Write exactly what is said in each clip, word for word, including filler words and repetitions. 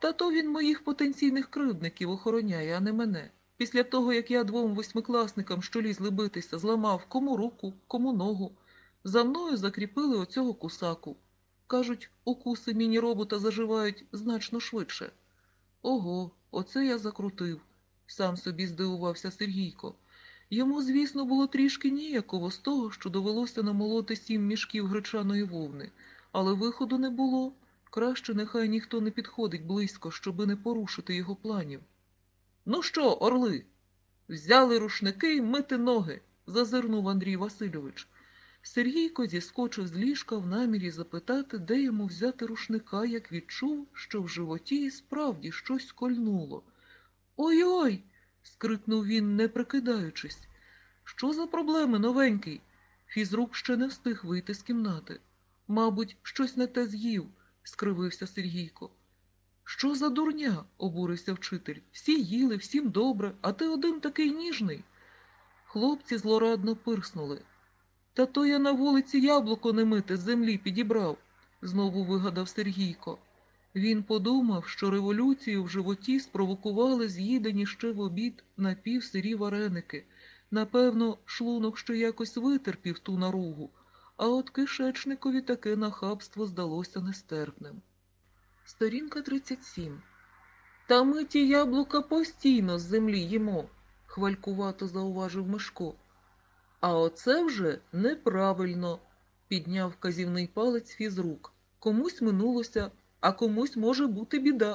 Та то він моїх потенційних кривдників охороняє, а не мене. Після того, як я двом восьмикласникам, що лізли битися, зламав кому руку, кому ногу, за мною закріпили оцього кусаку. Кажуть, укуси міні-робота заживають значно швидше. Ого, оце я закрутив, сам собі здивувався Сергійко. Йому, звісно, було трішки ніяково з того, що довелося намолоти сім мішків гречаної вовни, але виходу не було. Краще нехай ніхто не підходить близько, щоби не порушити його планів. «Ну що, орли, взяли рушники й мити ноги», – зазирнув Андрій Васильович. Сергійко зіскочив з ліжка в намірі запитати, де йому взяти рушника, як відчув, що в животі справді щось кольнуло. «Ой-ой!» – скрикнув він, не прикидаючись. «Що за проблеми, новенький?» Фізрук ще не встиг вийти з кімнати. «Мабуть, щось не те з'їв», – скривився Сергійко. «Що за дурня?» – обурився вчитель. «Всі їли, всім добре, а ти один такий ніжний». Хлопці злорадно пирснули. «Та то я на вулиці яблуко не мите з землі підібрав», – знову вигадав Сергійко. Він подумав, що революцію в животі спровокували з'їдені ще в обід напівсирі вареники. Напевно, шлунок ще якось витерпів ту наругу, а от кишечникові таке нахабство здалося нестерпним. Сторінка тридцять сім. «Та ми ті яблука постійно з землі їмо», – хвалькувато зауважив Мишко. «А оце вже неправильно», – підняв вказівний палець фізрук. «Комусь минулося, а комусь може бути біда».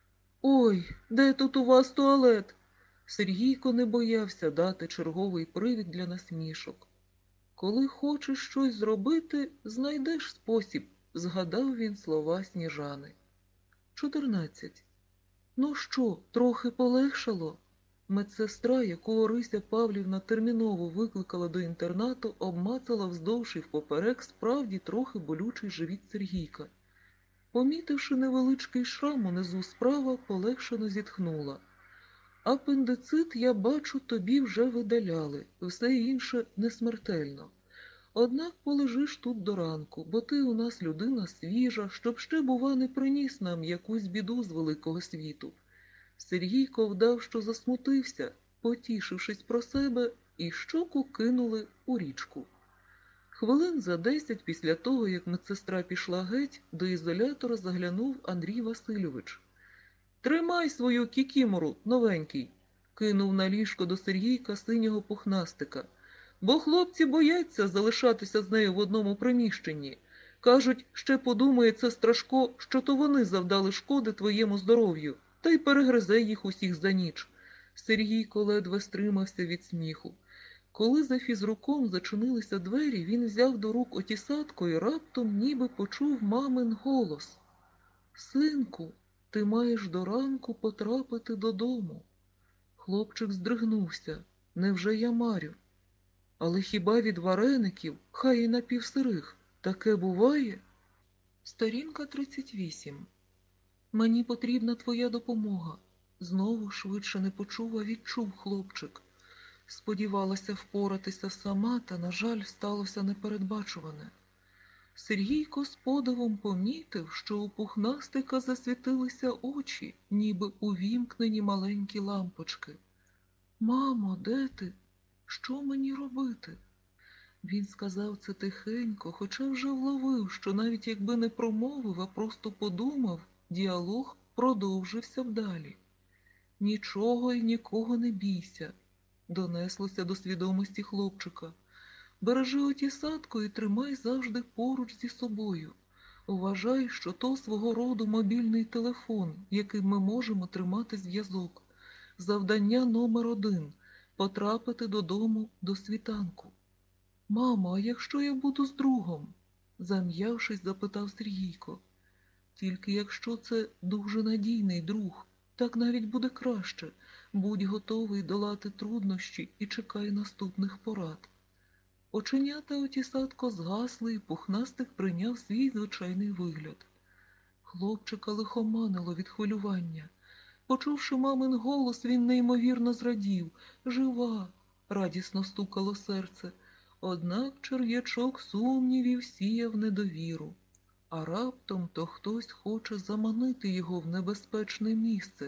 «Ой, де тут у вас туалет?» Сергійко не боявся дати черговий привід для насмішок. «Коли хочеш щось зробити, знайдеш спосіб», – згадав він слова Сніжани. чотирнадцять. «Ну що, трохи полегшало?» Медсестра, яку Орися Павлівна терміново викликала до інтернату, обмацала вздовж і впоперек справді трохи болючий живіт Сергійка. Помітивши невеличкий шрам унизу справа, полегшено зітхнула. «Апендицит, я бачу, тобі вже видаляли, все інше не смертельно. Однак полежиш тут до ранку, бо ти у нас людина свіжа, щоб ще, бува, не приніс нам якусь біду з великого світу». Сергійко вдав, що засмутився, потішившись про себе, і щоку кинули у річку. Хвилин за десять після того, як медсестра пішла геть, до ізолятора заглянув Андрій Васильович. «Тримай свою кікімору, новенький», – кинув на ліжко до Сергійка синього пухнастика. «Бо хлопці бояться залишатися з нею в одному приміщенні. Кажуть, ще подумає це Страшко, що то вони завдали шкоди твоєму здоров'ю, та й перегризе їх усіх за ніч». Сергійко ледве стримався від сміху. Коли за фізруком зачинилися двері, він взяв до рук отісатку і раптом ніби почув мамин голос. «Синку, ти маєш до ранку потрапити додому». Хлопчик здригнувся. «Невже я марю? Але хіба від вареників, хай і напівсирих, таке буває?» Сторінка тридцять вісім. «Мені потрібна твоя допомога». Знову швидше не почув, а відчув хлопчик. Сподівалася впоратися сама, та, на жаль, сталося непередбачуване. Сергійко з подивом помітив, що у пухнастика засвітилися очі, ніби увімкнені маленькі лампочки. «Мамо, де ти? Що мені робити?» Він сказав це тихенько, хоча вже вловив, що навіть якби не промовив, а просто подумав, діалог продовжився б далі. «Нічого і нікого не бійся», – донеслося до свідомості хлопчика. «Бережи отісатку і тримай завжди поруч зі собою. Вважай, що то свого роду мобільний телефон, яким ми можемо тримати зв'язок. Завдання номер один – потрапити додому до світанку». «Мамо, а якщо я буду з другом?» – зам'явшись, запитав Сергійко. «Тільки якщо це дуже надійний друг, так навіть буде краще. Будь готовий долати труднощі і чекай наступних порад». Оченята отісатко згасли, і пухнастик прийняв свій звичайний вигляд. Хлопчика лихоманило від хвилювання. Почувши мамин голос, він неймовірно зрадів. «Жива!» – радісно стукало серце. Однак черв'ячок сумнівів сіяв недовіру. А раптом то хтось хоче заманити його в небезпечне місце.